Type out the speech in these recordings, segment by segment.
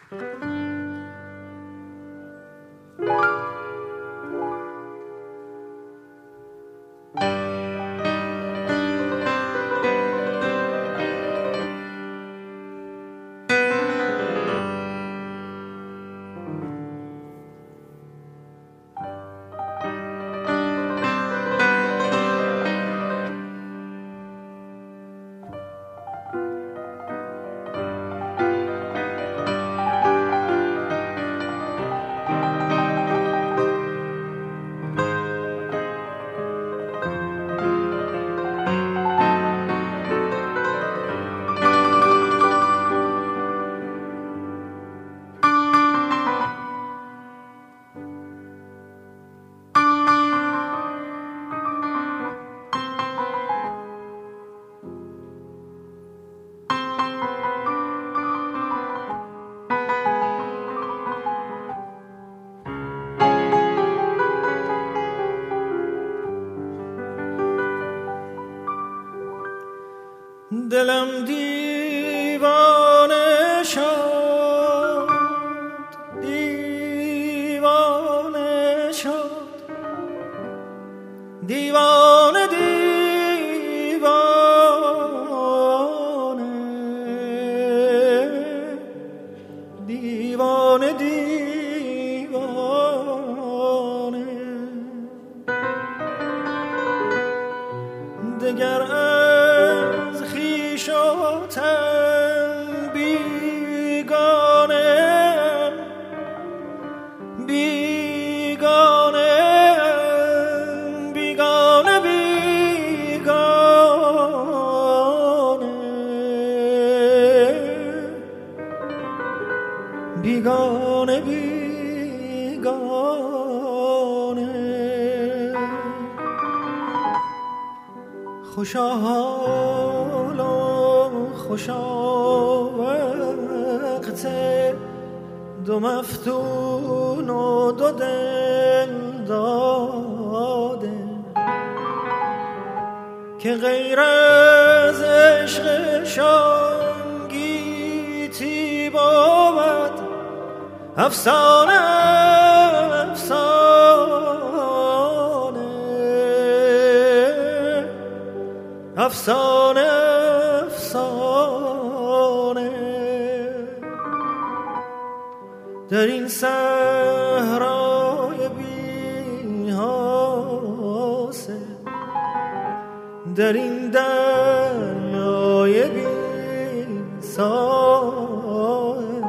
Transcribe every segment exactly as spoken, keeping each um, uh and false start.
دلم دیوانه شد، دیوانه شد، دیوانه دیوانه، دیوانه دیوانه. دگر از خویش و تن بیگانه، بیگانه، بیگانه، بیگانه، بیگانه، بیگانه. خوشا حال و خوشا وقت دو مفتون و دو دل داده، که غیر از عشقشان گیتی بود افسانه، افسانه، افسانه، افسانه. در این صحرای بی حاصل، در این دریای بی ساحل،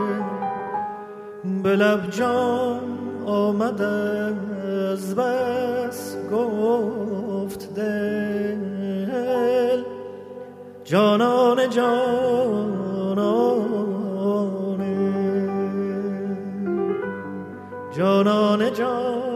به لب جان آمد از بس گفت دل، جانان جانانه، جانان جانانه.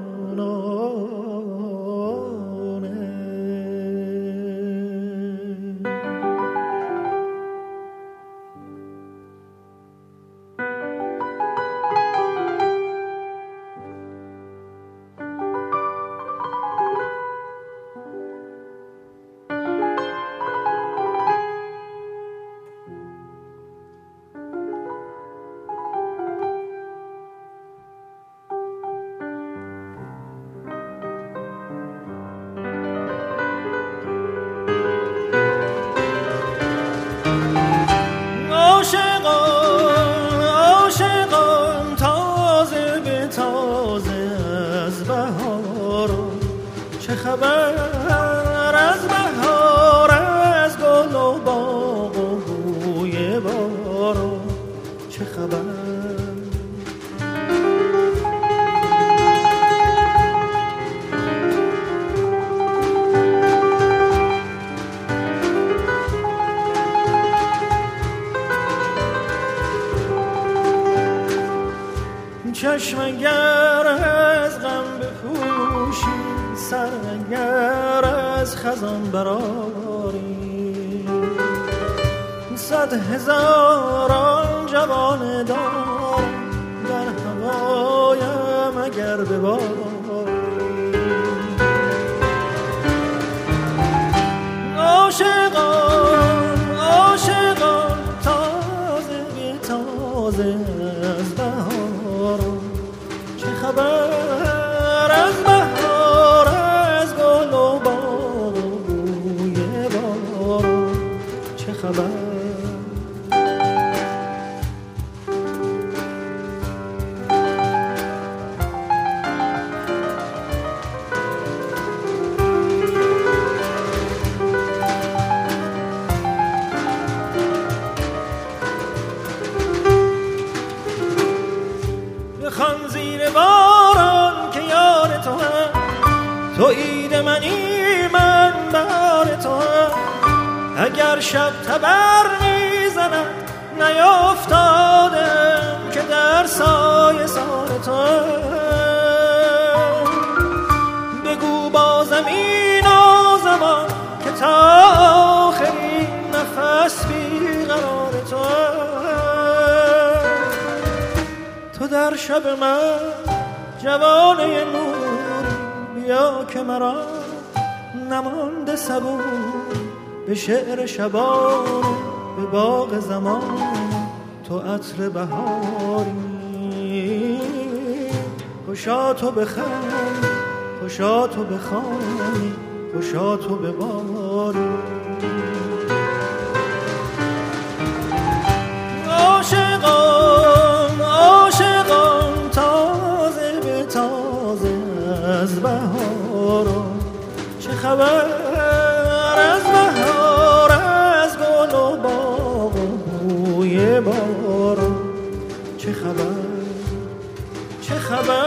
خبر از بهار، از گل و باغ و بوی باران، چه خبر؟ چشم اگر از غم بپوشی، سر اگر از خزان براری، صد هزاران جوان دارم در هوایم اگر بباری. عاشقان، عاشقان، تازه به تازه تازه از بهاران، چه خبر از بهار، از گل و باغ و بوی باران، چه خبر. بخوان زیر باران که یار تو هم، تو عید منی من بهار تو هم. اگر شب تبر میزند نیافتادم که در سایه سار تو هم. بگو با زمین و زمان که تا آخرین نفس بیقرار تو هم. تو در شب من جوانه نور، بیا که مرا نمانده صبور. به شعر شبان به باغ زمان، تو عطر بهاری. خوشا تو بخند، خوشا تو بخوانی، خوشا تو بباری. عاشقان عاشقان تازه به تازه از بهاران، چه خبر از بهار، از گل و باغ و بوی باران، چه خبر چه خبر.